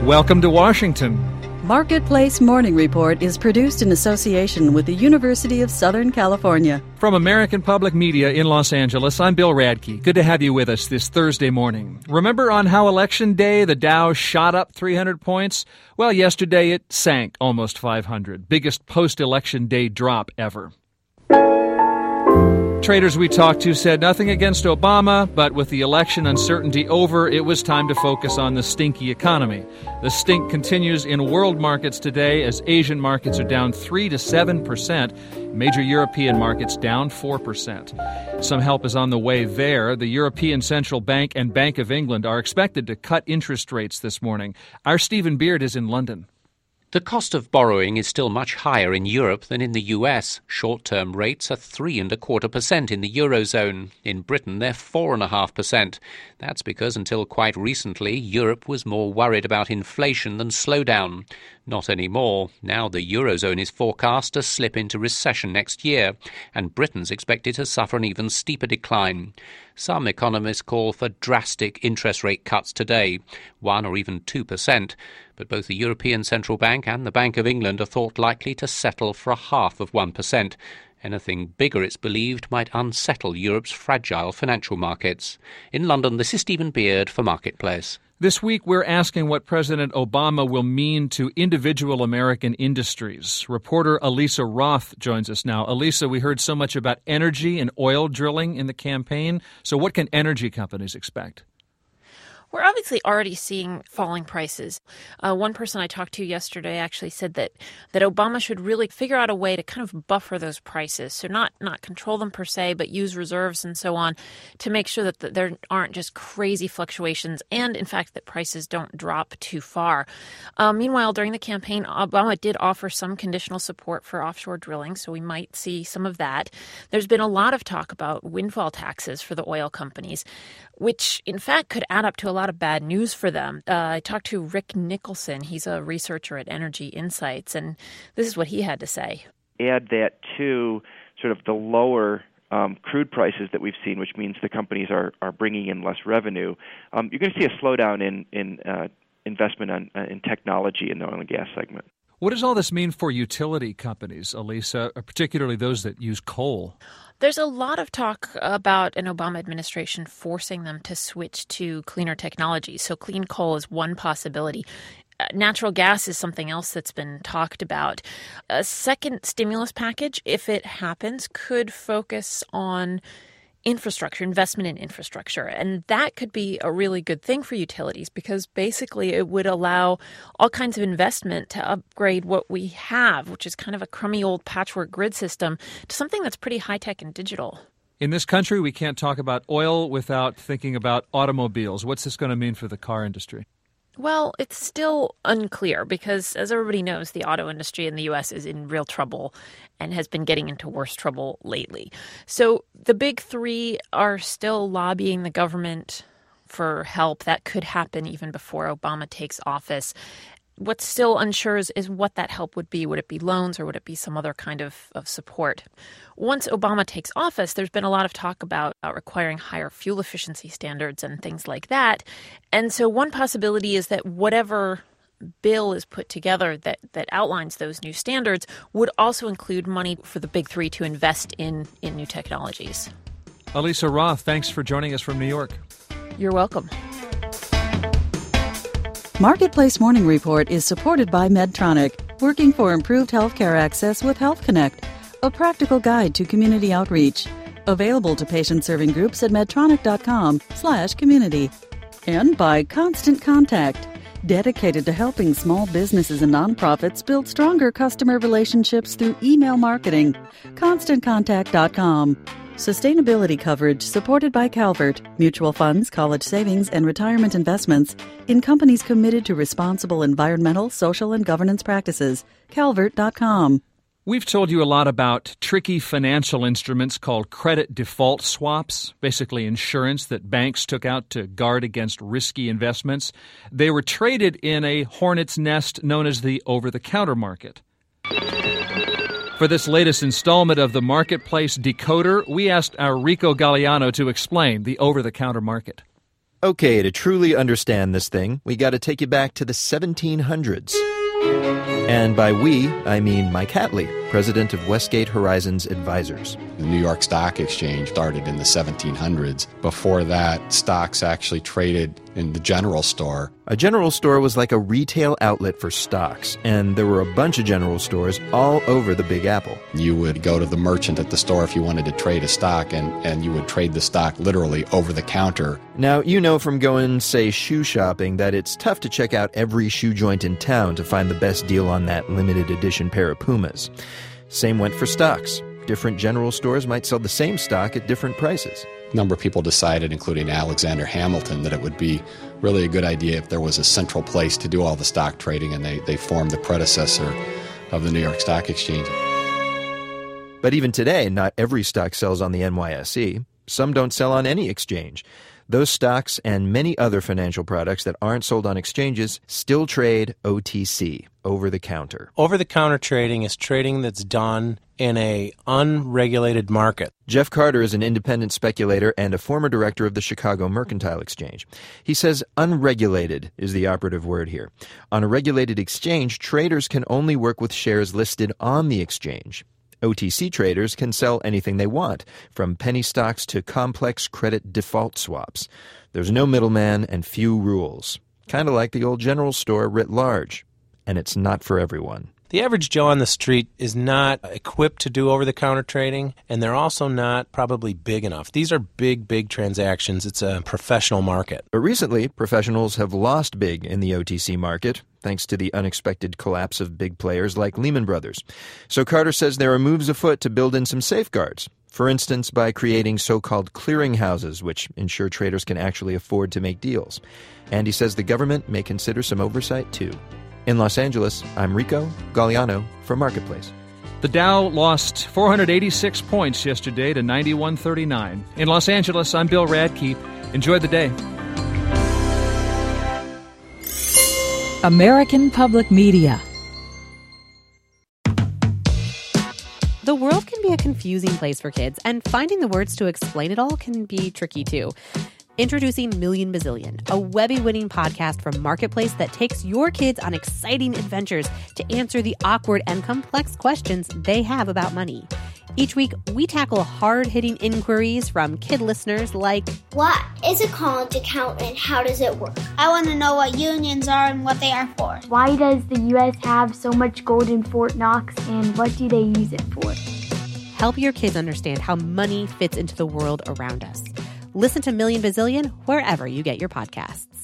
Welcome to Washington. Marketplace Morning Report is produced in association with the University of Southern California. From American Public Media in Los Angeles, I'm Bill Radke. Good to have you with us this Thursday morning. Remember on how Election Day the Dow shot up 300 points? Well, yesterday it sank almost 500. Biggest post-election day drop ever. Traders we talked to said nothing against Obama, but with the election uncertainty over, it was time to focus on the stinky economy. The stink continues in world markets today as Asian markets are down 3 to 7%, major European markets down 4%. Some help is on the way there. The European Central Bank and Bank of England are expected to cut interest rates this morning. Our Stephen Beard is in London. The cost of borrowing is still much higher in Europe than in the US. Short-term rates are 3.25% in the Eurozone. In Britain, they're 4.5%. That's because until quite recently, Europe was more worried about inflation than slowdown. Not anymore. Now the Eurozone is forecast to slip into recession next year, and Britain's expected to suffer an even steeper decline. Some economists call for drastic interest rate cuts today, 1 or even 2%. But both the European Central Bank and the Bank of England are thought likely to settle for 0.5%. Anything bigger, it's believed, might unsettle Europe's fragile financial markets. In London, this is Stephen Beard for Marketplace. This week, we're asking what President Obama will mean to individual American industries. Reporter Elisa Roth joins us now. Elisa, we heard so much about energy and oil drilling in the campaign. So what can energy companies expect? We're obviously already seeing falling prices. One person I talked to yesterday actually said that Obama should really figure out a way to kind of buffer those prices. So not control them per se, but use reserves and so on to make sure that there aren't just crazy fluctuations and, in fact, that prices don't drop too far. Meanwhile, during the campaign, Obama did offer some conditional support for offshore drilling, so we might see some of that. There's been a lot of talk about windfall taxes for the oil companies, which, in fact, could add up to a lot of bad news for them. I talked to Rick Nicholson. He's a researcher at Energy Insights, and this is what he had to say. Add that to sort of the lower crude prices that we've seen, which means the companies are bringing in less revenue. You're going to see a slowdown in investment in technology in the oil and gas segment. What does all this mean for utility companies, Elisa, particularly those that use coal? There's a lot of talk about an Obama administration forcing them to switch to cleaner technology. So clean coal is one possibility. Natural gas is something else that's been talked about. A second stimulus package, if it happens, could focus on infrastructure, investment in infrastructure. And that could be a really good thing for utilities because basically it would allow all kinds of investment to upgrade what we have, which is kind of a crummy old patchwork grid system, to something that's pretty high-tech and digital. In this country, we can't talk about oil without thinking about automobiles. What's this going to mean for the car industry? Well, it's still unclear because, as everybody knows, the auto industry in the U.S. is in real trouble and has been getting into worse trouble lately. So the big three are still lobbying the government for help. That could happen even before Obama takes office. What's still unsure is what that help would be. Would it be loans or would it be some other kind of support? Once Obama takes office, there's been a lot of talk about requiring higher fuel efficiency standards and things like that. And so one possibility is that whatever bill is put together that outlines those new standards would also include money for the big three to invest in new technologies. Elisa Roth, thanks for joining us from New York. You're welcome. Marketplace Morning Report is supported by Medtronic, working for improved healthcare access with Health Connect, a practical guide to community outreach. Available to patient-serving groups at medtronic.com/community. And by Constant Contact, dedicated to helping small businesses and nonprofits build stronger customer relationships through email marketing. ConstantContact.com. Sustainability coverage supported by Calvert, mutual funds, college savings, and retirement investments in companies committed to responsible environmental, social, and governance practices. Calvert.com. We've told you a lot about tricky financial instruments called credit default swaps, basically insurance that banks took out to guard against risky investments. They were traded in a hornet's nest known as the over-the-counter market. For this latest installment of the Marketplace Decoder, we asked our Rico Galliano to explain the over-the-counter market. Okay, to truly understand this thing, we got to take you back to the 1700s. And by we, I mean Mike Hatley, president of Westgate Horizons Advisors. The New York Stock Exchange started in the 1700s. Before that, stocks actually traded in the general store. A general store was like a retail outlet for stocks, and there were a bunch of general stores all over the Big Apple. You would go to the merchant at the store if you wanted to trade a stock, and you would trade the stock literally over the counter. Now, you know from going, say, shoe shopping that it's tough to check out every shoe joint in town to find the best deal on that limited edition pair of Pumas. Same went for stocks. Different general stores might sell the same stock at different prices. A number of people decided, including Alexander Hamilton, that it would be really a good idea if there was a central place to do all the stock trading, and they formed the predecessor of the New York Stock Exchange. But even today, not every stock sells on the NYSE. Some don't sell on any exchange. Those stocks and many other financial products that aren't sold on exchanges still trade OTC, over-the-counter. Over-the-counter trading is trading that's done in an unregulated market. Jeff Carter is an independent speculator and a former director of the Chicago Mercantile Exchange. He says unregulated is the operative word here. On a regulated exchange, traders can only work with shares listed on the exchange. OTC traders can sell anything they want, from penny stocks to complex credit default swaps. There's no middleman and few rules. Kind of like the old general store writ large. And it's not for everyone. The average Joe on the street is not equipped to do over-the-counter trading, and they're also not probably big enough. These are big transactions. It's a professional market. But recently, professionals have lost big in the OTC market, thanks to the unexpected collapse of big players like Lehman Brothers. So Carter says there are moves afoot to build in some safeguards. For instance, by creating so-called clearinghouses, which ensure traders can actually afford to make deals. And he says the government may consider some oversight, too. In Los Angeles, I'm Rico Galliano for Marketplace. The Dow lost 486 points yesterday to 91.39. In Los Angeles, I'm Bill Radke. Enjoy the day. American Public Media. The world can be a confusing place for kids, and finding the words to explain it all can be tricky too. Introducing Million Bazillion, a Webby-winning podcast from Marketplace that takes your kids on exciting adventures to answer the awkward and complex questions they have about money. Each week, we tackle hard-hitting inquiries from kid listeners like, what is a college account and how does it work? I want to know what unions are and what they are for. Why does the U.S. have so much gold in Fort Knox and what do they use it for? Help your kids understand how money fits into the world around us. Listen to Million Bazillion wherever you get your podcasts.